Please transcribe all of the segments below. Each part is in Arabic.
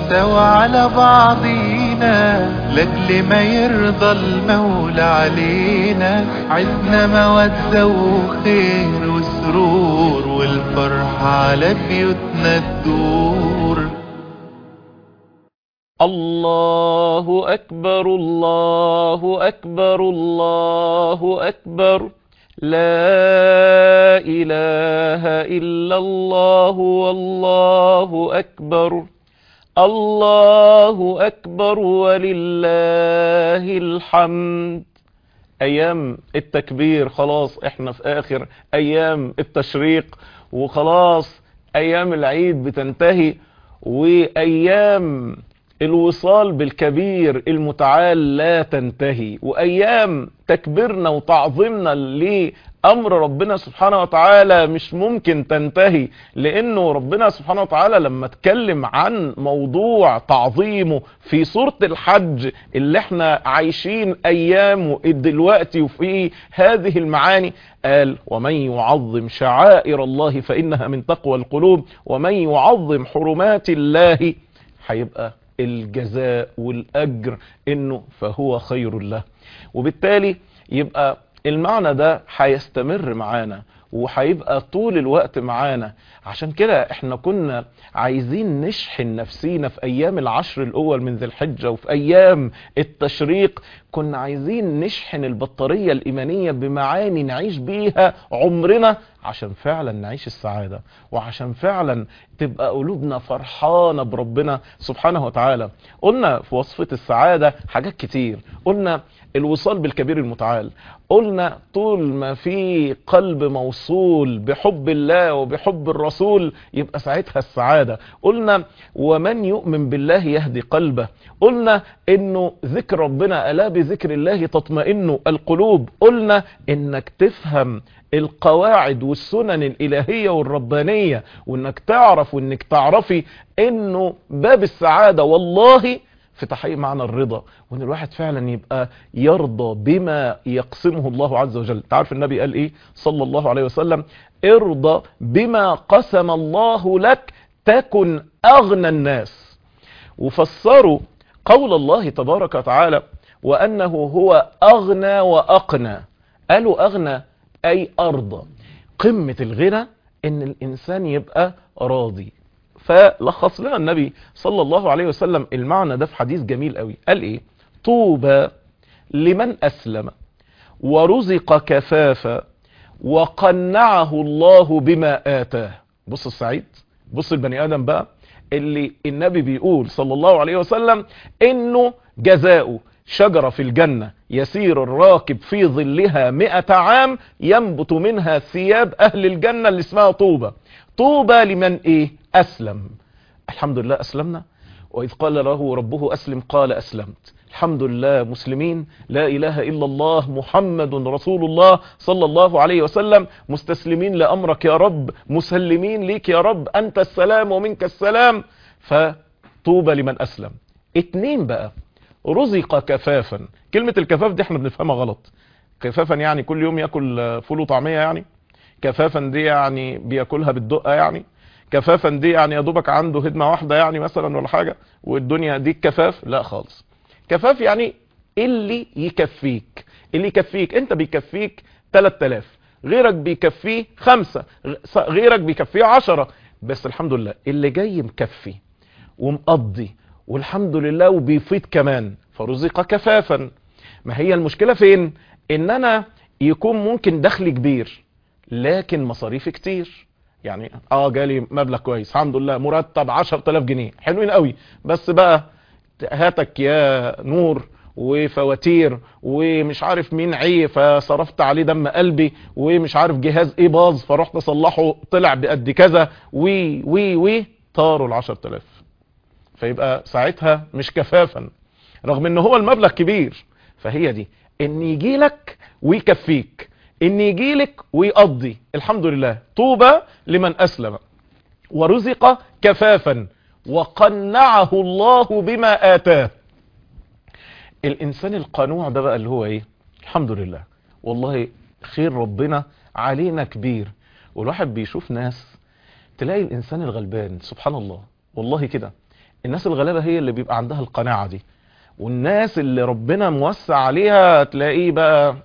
سوا على بعضينا لأجل ما يرضى المولى علينا. عدنا مودة وخير وسرور والفرحة على بيوتنا تدور. الله أكبر الله أكبر الله أكبر، لا إله إلا الله والله أكبر، الله أكبر ولله الحمد. أيام التكبير خلاص، احنا في آخر أيام التشريق وخلاص أيام العيد بتنتهي، وأيام الوصال بالكبير المتعال لا تنتهي، وأيام تكبيرنا وتعظيمنا لأمر ربنا سبحانه وتعالى مش ممكن تنتهي. لأنه ربنا سبحانه وتعالى لما اتكلم عن موضوع تعظيمه في سورة الحج اللي احنا عايشين أيامه دلوقتي وفي هذه المعاني، قال: ومن يعظم شعائر الله فإنها من تقوى القلوب ومن يعظم حرمات الله، هيبقى الجزاء والأجر إنه فهو خير له. وبالتالي يبقى المعنى ده هيستمر معانا وهيبقى طول الوقت معانا. عشان كده احنا كنا عايزين نشحن نفسينا في ايام العشر الاول من ذي الحجة وفي ايام التشريق، كنا عايزين نشحن البطارية الايمانية بمعاني نعيش بيها عمرنا عشان فعلا نعيش السعادة، وعشان فعلا تبقى قلوبنا فرحانة بربنا سبحانه وتعالى. قلنا في وصفة السعادة حاجات كتير، قلنا الوصال بالكبير المتعال، قلنا طول ما في قلب موصول بحب الله وبحب الرسول يبقى ساعتها السعادة، قلنا ومن يؤمن بالله يهدي قلبه، قلنا انه ذكر ربنا ألا بذكر الله تطمئن القلوب، قلنا انك تفهم القواعد والسنن الإلهية والربانية، وانك تعرف وانك تعرفي انه باب السعادة والله في تحقيق معنى الرضا، وان الواحد فعلا يبقى يرضى بما يقسمه الله عز وجل. تعرف النبي قال ايه صلى الله عليه وسلم؟ ارضى بما قسم الله لك تكن اغنى الناس. وفسروا قول الله تبارك وتعالى وانه هو اغنى واقنى، قالوا اغنى اي ارضى. قمة الغنى ان الانسان يبقى راضي. فلخص لنا النبي صلى الله عليه وسلم المعنى ده في حديث جميل قوي، قال ايه؟ طوبى لمن اسلم ورزق كفافا وقنعه الله بما آتاه. بص السعيد، بص البني آدم بقى اللي النبي بيقول صلى الله عليه وسلم انه جزاؤه شجرة في الجنة يسير الراكب في ظلها 100 عام ينبت منها ثياب اهل الجنة اللي اسمها طوبى. طوبى لمن ايه؟ اسلم. الحمد لله اسلمنا، واذ قال له ربه اسلم قال اسلمت. الحمد لله مسلمين، لا اله الا الله محمد رسول الله صلى الله عليه وسلم، مستسلمين لامرك يا رب، مسلمين ليك يا رب، انت السلام ومنك السلام. فطوبى لمن اسلم. 2 بقى، رزق كفافا. كلمة الكفاف دي احنا بنفهمها غلط. كفافا يعني كل يوم ياكل فول وطعمية يعني؟ كفافا دي يعني بياكلها بالدقة يعني؟ كفافا دي يعني يا دوبك عنده هدمة واحدة يعني مثلا ولا حاجة والدنيا دي كفاف؟ لا خالص. كفاف يعني اللي يكفيك، اللي يكفيك. انت بيكفيك 3000، غيرك بيكفيه 5، غيرك بيكفيه 10، بس الحمد لله اللي جاي مكفي ومقضي والحمد لله وبيفيد كمان، فرزق كفافا. ما هي المشكلة فين؟ ان انا يكون ممكن دخلي كبير لكن مصاريفي كتير. يعني جالي مبلغ كويس الحمد لله، مرتب 10,000 جنيه حلوين قوي، بس بقى هاتك يا نور وفواتير ومش عارف مين عيه فصرفت عليه دم قلبي، ومش عارف جهاز ايه باظ فرحت اصلحه طلع بقد كذا، وي طاروا ال10,000. فيبقى ساعتها مش كفافا رغم ان هو المبلغ كبير. فهي دي ان يجي لك ويكفيك، ان يجي لك ويقضي. الحمد لله. طوبى لمن اسلم ورزق كفافا وقنعه الله بما آتاه. الانسان القنوع ده بقى اللي هو ايه؟ الحمد لله والله خير ربنا علينا كبير. والواحد بيشوف ناس، تلاقي الانسان الغلبان سبحان الله والله كده الناس الغلابة هي اللي بيبقى عندها القناعة دي، والناس اللي ربنا موسع عليها تلاقيه بقى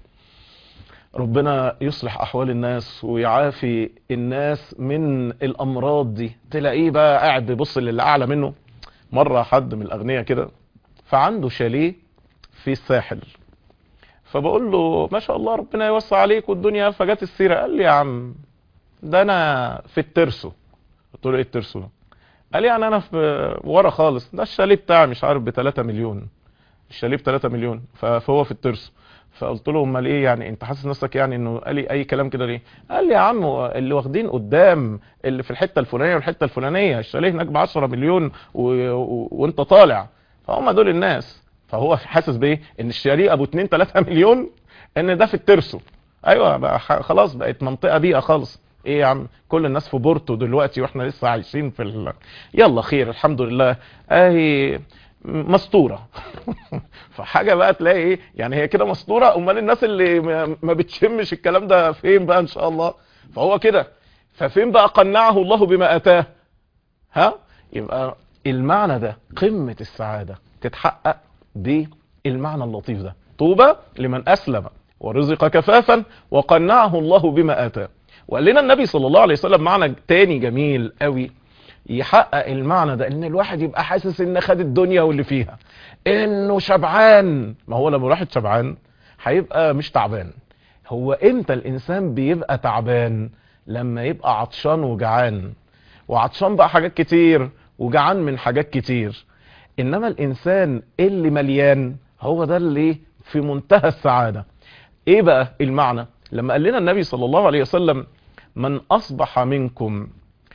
ربنا يصلح احوال الناس ويعافي الناس من الامراض دي، تلاقيه بقى قاعد بيبص للي اعلى منه. مرة حد من الاغنياء كده فعنده شاليه في الساحل، فبقول له ما شاء الله ربنا يوسع عليك والدنيا، فجت السيرة قال لي يا عم ده انا في الترسو. قلت له ايه الترسو ده؟ قال لي يعني انا في ورا خالص، ده الشاليه بتاعي مش عارف ب3 مليون، الشاليه ب3 مليون فهو في الترسو. فقلت له امال ايه يعني انت حاسس نفسك يعني انه؟ قال لي اي كلام كده ليه؟ قال لي يا عم اللي واخدين قدام اللي في الحته الفلانيه والحته الفلانيه الشاليه هناك ب10 مليون وانت طالع، فهم دول الناس. فهو حاسس بايه؟ ان الشاليه ابو 2 3 مليون ان ده في الترسو. ايوه بقى خلاص بقت منطقه بيئه خالص. ايه يا عم كل الناس في بورتو دلوقتي واحنا لسه عايشين في يلا خير الحمد لله اهي مستوره. فحاجه بقى تلاقي ايه يعني هي كده مستوره، امال الناس اللي ما بتشمش الكلام ده فين بقى ان شاء الله؟ فهو كده، ففين بقى قنعه الله بما اتاه؟ ها يبقى المعنى ده قمه السعاده تتحقق بالمعنى اللطيف ده. طوبى لمن اسلم ورزق كفافا وقنعه الله بما اتاه. وقال لنا النبي صلى الله عليه وسلم معنى تاني جميل قوي يحقق المعنى ده، ان الواحد يبقى حاسس ان خد الدنيا واللي فيها، انه شبعان. ما هو لما الواحد شبعان هيبقى مش تعبان. هو امتى الانسان بيبقى تعبان؟ لما يبقى عطشان وجعان، وعطشان بقى حاجات كتير وجعان من حاجات كتير. انما الانسان اللي مليان هو ده اللي في منتهى السعادة. ايه بقى المعنى؟ لما قال لنا النبي صلى الله عليه وسلم من اصبح منكم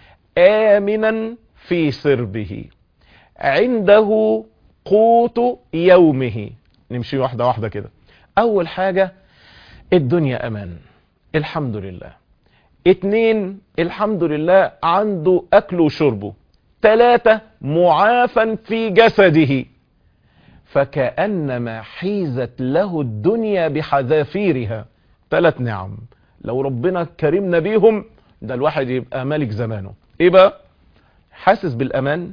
آمنا في سربه عنده قوت يومه. نمشي واحدة واحدة كده. اول حاجة الدنيا امان الحمد لله. 2 الحمد لله عنده اكله وشربه. 3 معافا في جسده، فكأنما حيزت له الدنيا بحذافيرها. 3 نعم لو ربنا كرمنا بيهم ده الواحد يبقى ملك زمانه. ايه بقى؟ حاسس بالامان.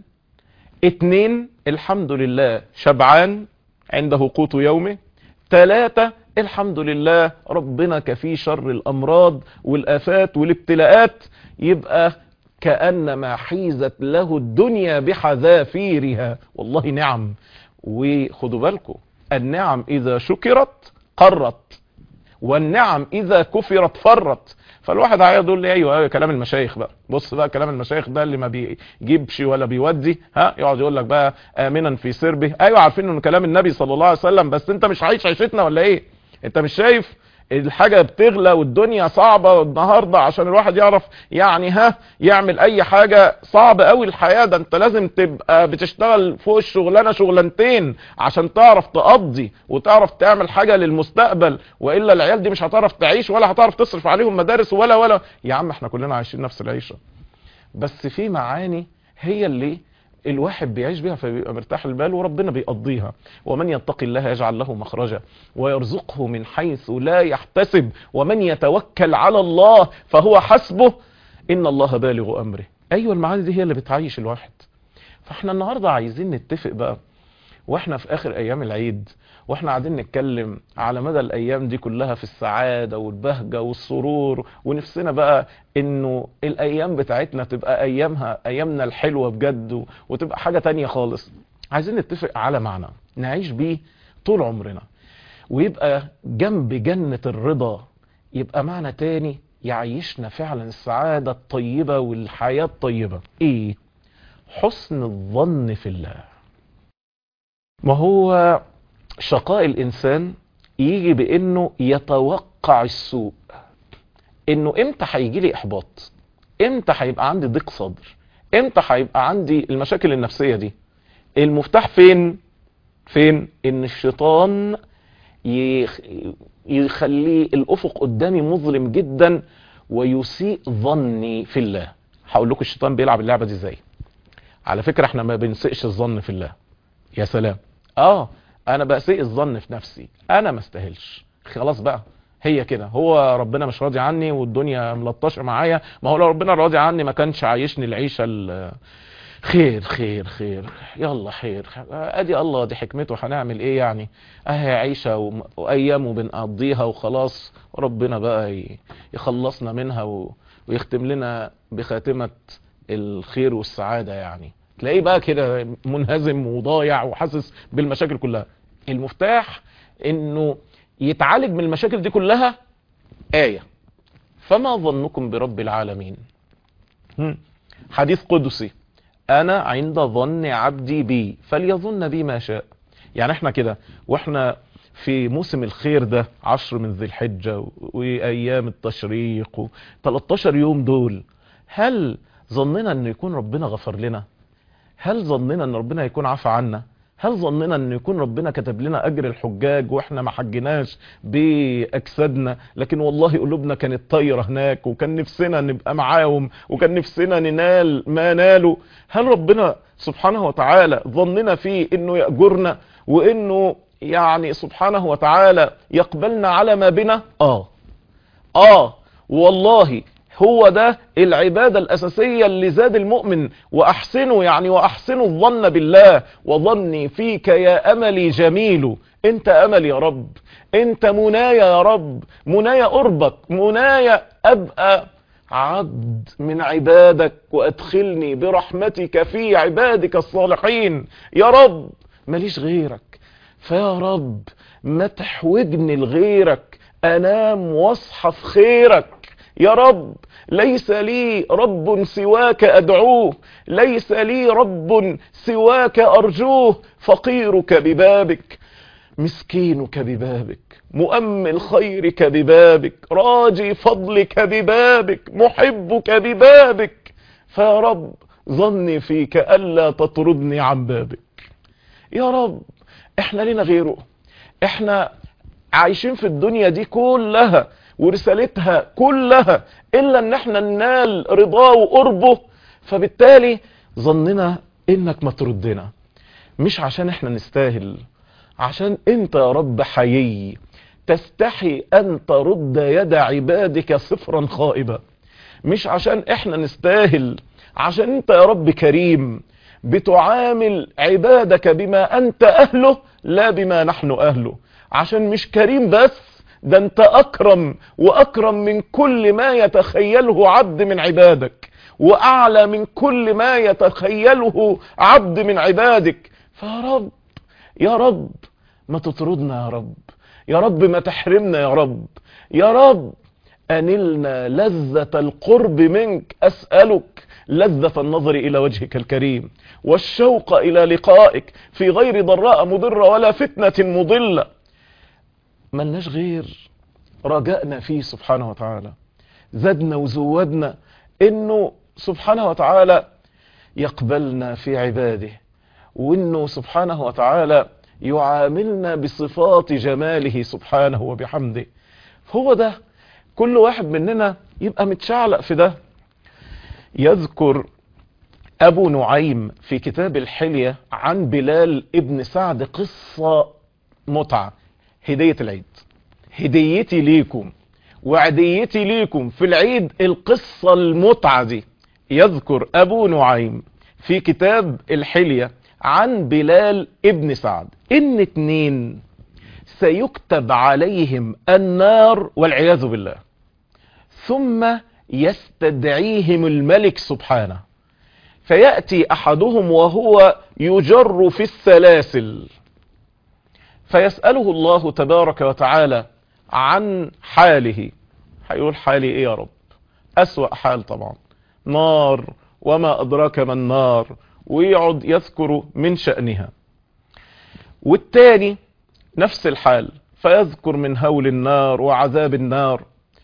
2 الحمد لله شبعان عنده قوت يومه. 3 الحمد لله ربنا كفيه شر الامراض والافات والابتلاءات، يبقى كأنما حيزت له الدنيا بحذافيرها. والله نعم. وخدوا بالكم النعم اذا شكرت قرت، والنعم اذا كفرت فرت. فالواحد هيقعد يقول لي ايوه كلام المشايخ بقى. بص بقى كلام المشايخ ده اللي ما بيجيبش ولا بيودي، ها يقعد يقول لك بقى امنا في سربه. ايوه عارفين انه كلام النبي صلى الله عليه وسلم، بس انت مش عايش عيشتنا ولا ايه؟ انت مش شايف الحاجة بتغلى والدنيا صعبة النهاردة عشان الواحد يعرف يعني يعمل اي حاجة؟ صعب قوي الحياة. ده انت لازم تبقى بتشتغل فوق الشغلانة شغلانتين عشان تعرف تقضي وتعرف تعمل حاجة للمستقبل، وإلا العيال دي مش هتعرف تعيش ولا هتعرف تصرف عليهم مدارس ولا. يا عم احنا كلنا عايشين نفس العيشة، بس في معاني هي اللي الواحد بيعيش بيها فبيبقى مرتاح البال وربنا بيقضيها. ومن يتق الله يجعل له مخرجا ويرزقه من حيث لا يحتسب ومن يتوكل على الله فهو حسبه ان الله بالغ امره. ايوه المعاني دي هي اللي بتعيش الواحد. فاحنا النهاردة عايزين نتفق بقى واحنا في اخر ايام العيد، واحنا قاعدين نتكلم على مدى الايام دي كلها في السعادة والبهجة والسرور، ونفسنا بقى انه الايام بتاعتنا تبقى ايامنا الحلوة بجد وتبقى حاجة تانية خالص. عايزين نتفق على معنى نعيش بيه طول عمرنا، ويبقى جنب جنة الرضا يبقى معنى تاني يعيشنا فعلا السعادة الطيبة والحياة الطيبة. ايه؟ حسن الظن في الله. ما هو شقاء الانسان يجي بانه يتوقع السوء، انه امتى هيجي لي احباط، امتى هيبقى عندي ضيق صدر، امتى هيبقى عندي المشاكل النفسية دي. المفتاح فين؟ ان الشيطان يخلي الافق قدامي مظلم جدا ويسيء ظني في الله. هقول لكم الشيطان بيلعب اللعبة دي ازاي. على فكرة احنا ما بنسئش الظن في الله. يا سلام. انا بسيء الظن في نفسي، انا ما استاهلش، خلاص بقى هي كده. هو ربنا مش راضي عني والدنيا ملطشه معايا. ما هو لو ربنا راضي عني ما كانش عايشني العيشه خير خير خير، يلا خير، ادي الله دي حكمته، هنعمل ايه يعني؟ اهي عيشة وايام وبنقضيها وخلاص، ربنا بقى يخلصنا منها ويختم لنا بخاتمة الخير والسعادة يعني. تلاقيه بقى كده منهزم وضايع وحاسس بالمشاكل كلها. المفتاح انه يتعالج من المشاكل دي كلها آية: فما ظنكم برب العالمين. حديث قدسي: انا عند ظن عبدي بي فليظن بي ما شاء. يعني احنا كده واحنا في موسم الخير ده، 10 من ذي الحجة وايام التشريق و13 يوم دول، هل ظننا ان يكون ربنا غفر لنا؟ هل ظننا ان ربنا يكون عفى عنا؟ هل ظننا ان يكون ربنا كتب لنا اجر الحجاج واحنا ما حجناش باجسادنا، لكن والله قلوبنا كانت طايره هناك، وكان نفسنا نبقى معاهم، وكان نفسنا ننال ما نالوا؟ هل ربنا سبحانه وتعالى ظننا فيه انه يأجرنا، وانه يعني سبحانه وتعالى يقبلنا على ما بنا؟ والله هو ده العبادة الأساسية اللي زاد المؤمن. وأحسنوا يعني وأحسنوا الظن بالله، وظني فيك يا أملي جميل. أنت أمل يا رب، أنت منايا يا رب، منايا قربك، منايا أبقى عبد من عبادك، وأدخلني برحمتك في عبادك الصالحين يا رب. ماليش غيرك، فيا رب ما تحوجني لغيرك، أنام واصحى في خيرك يا رب. ليس لي رب سواك أدعوه، ليس لي رب سواك أرجوه. فقيرك ببابك، مسكينك ببابك، مؤمل خيرك ببابك، راجي فضلك ببابك، محبك ببابك. فيا رب ظني فيك ألا تطردني عن بابك يا رب. احنا لنا غيره؟ احنا عايشين في الدنيا دي كلها ورسالتها كلها الا ان احنا ننال رضاه وقربه. فبالتالي ظننا انك ما تردنا، مش عشان احنا نستاهل، عشان انت يا رب حيي تستحي ان ترد يد عبادك صفرا خائبة. مش عشان احنا نستاهل، عشان انت يا رب كريم بتعامل عبادك بما انت اهله لا بما نحن اهله. عشان مش كريم بس، ده انت اكرم واكرم من كل ما يتخيله عبد من عبادك، واعلى من كل ما يتخيله عبد من عبادك. فيا رب يا رب ما تطردنا يا رب، يا رب ما تحرمنا يا رب، يا رب أنلنا لذة القرب منك. أسألك لذة النظر إلى وجهك الكريم، والشوق إلى لقائك في غير ضراء مضرة ولا فتنة مضلة. ملناش غير رجائنا فيه سبحانه وتعالى. زدنا وزودنا إنه سبحانه وتعالى يقبلنا في عباده، وإنه سبحانه وتعالى يعاملنا بصفات جماله سبحانه وبحمده. هو ده كل واحد مننا يبقى متشعلق في ده. يذكر أبو نعيم في كتاب الحلية عن بلال ابن سعد قصة متعة. هدية العيد، هديتي ليكم وعديتي ليكم في العيد القصة المتعة دي. يذكر أبو نعيم في كتاب الحلية عن بلال ابن سعد إن 2 سيكتب عليهم النار والعياذ بالله، ثم يستدعيهم الملك سبحانه، فيأتي أحدهم وهو يجر في السلاسل، فيسأله الله تبارك وتعالى عن حاله. هيقول حالي ايه يا رب؟ أسوأ حال طبعا، نار وما أدراك ما النار، ويقعد يذكر من شأنها. والتاني نفس الحال، فيذكر من هول النار وعذاب النار،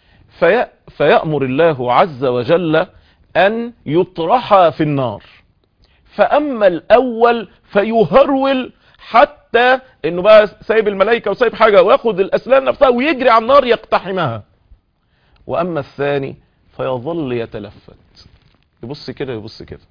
فيأمر الله عز وجل أن يطرح في النار. فأما الأول فيهرول حتى انه بقى سايب الملائكة وسايب حاجة وياخد الأسلام نفسها ويجري على النار يقتحمها. وأما الثاني فيظل يتلفت، يبص كده يبص كده.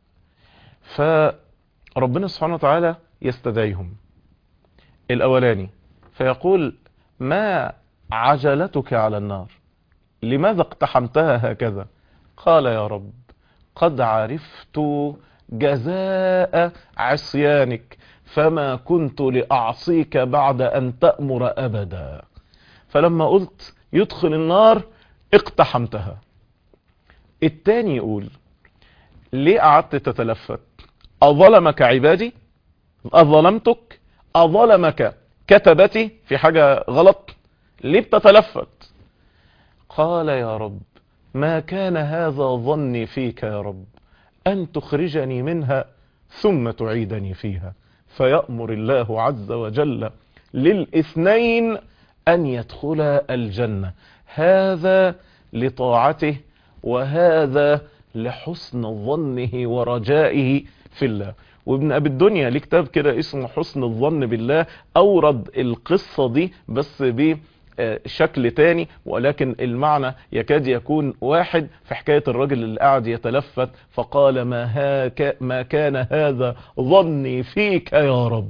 فربنا سبحانه وتعالى يستدعيهم. الأولاني فيقول: ما عجلتك على النار؟ لماذا اقتحمتها هكذا؟ قال: يا رب قد عرفت جزاء عصيانك، فما كنت لأعصيك بعد أن تأمر أبدا. فلما قلت يدخل النار اقتحمتها. التاني يقول ليه قعدت تتلفت؟ أظلمك عبادي؟ أظلمتك؟ أظلمك كتبتي في حاجة غلط؟ ليه بتتلفت؟ قال يا رب ما كان هذا ظني فيك يا رب، أن تخرجني منها ثم تعيدني فيها. فيأمر الله عز وجل للاثنين أن يدخلا الجنة، هذا لطاعته وهذا لحسن ظنه ورجائه في الله. وابن أبي الدنيا ليه كتاب كده اسمه حسن الظن بالله، أورد القصة دي بس بشكل تاني، ولكن المعنى يكاد يكون واحد، في حكاية الرجل اللي قاعد يتلفت فقال ما كان هذا ظني فيك يا رب.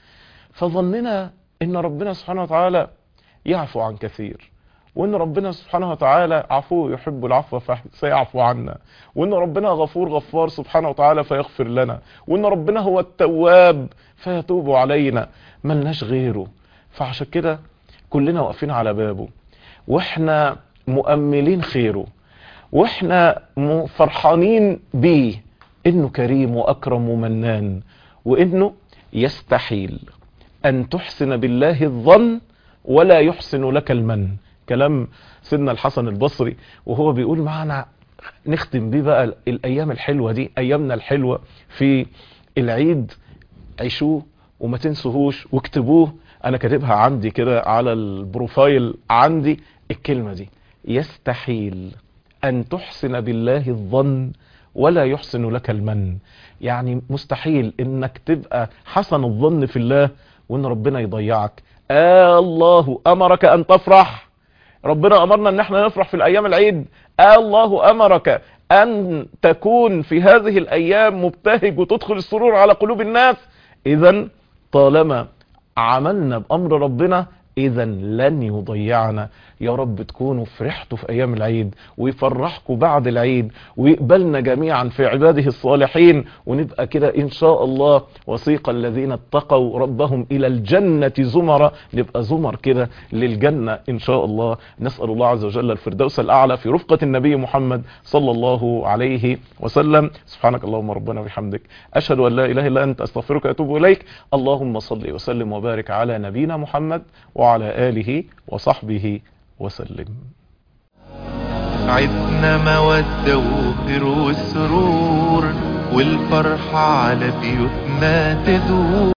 فظننا ان ربنا سبحانه وتعالى يعفو عن كثير، وان ربنا سبحانه وتعالى عفو يحب العفو فسيعفو عنا، وان ربنا غفور غفار سبحانه وتعالى فيغفر لنا، وان ربنا هو التواب فيتوب علينا، ملناش غيره. فعشان كده كلنا واقفين على بابه، واحنا مؤملين خيره، واحنا فرحانين بيه، انه كريم واكرم ومنان، وانه يستحيل ان تحسن بالله الظن ولا يحسن لك المن. كلام سيدنا الحسن البصري وهو بيقول معنا نختم بيه بقى الايام الحلوة دي، ايامنا الحلوة في العيد، عيشوه وما تنسوهوش واكتبوه. انا كاتبها عندي كده على البروفايل عندي الكلمة دي: يستحيل ان تحسن بالله الظن ولا يحسن لك المن. يعني مستحيل انك تبقى حسن الظن في الله وان ربنا يضيعك. الله امرك ان تفرح، ربنا امرنا ان احنا نفرح في الايام العيد. الله امرك ان تكون في هذه الايام مبتهج وتدخل السرور على قلوب الناس. اذا طالما عملنا بامر ربنا اذا لن يضيعنا. يا رب تكونوا فرحتوا في ايام العيد ويفرحكم بعد العيد ويقبلنا جميعا في عباده الصالحين، ونبقى كده ان شاء الله وسيق الذين اتقوا ربهم الى الجنة زمرا، نبقى زمر كده للجنة ان شاء الله. نسأل الله عز وجل الفردوس الاعلى في رفقة النبي محمد صلى الله عليه وسلم. سبحانك اللهم ربنا وبحمدك، اشهد ان لا اله الا انت، استغفرك واتوب اليك. اللهم صل وسلم وبارك على نبينا محمد وعلى آله وصحبه وسلم. عدنا مودة وخير وسرور، والفرحة على بيوتنا تدور.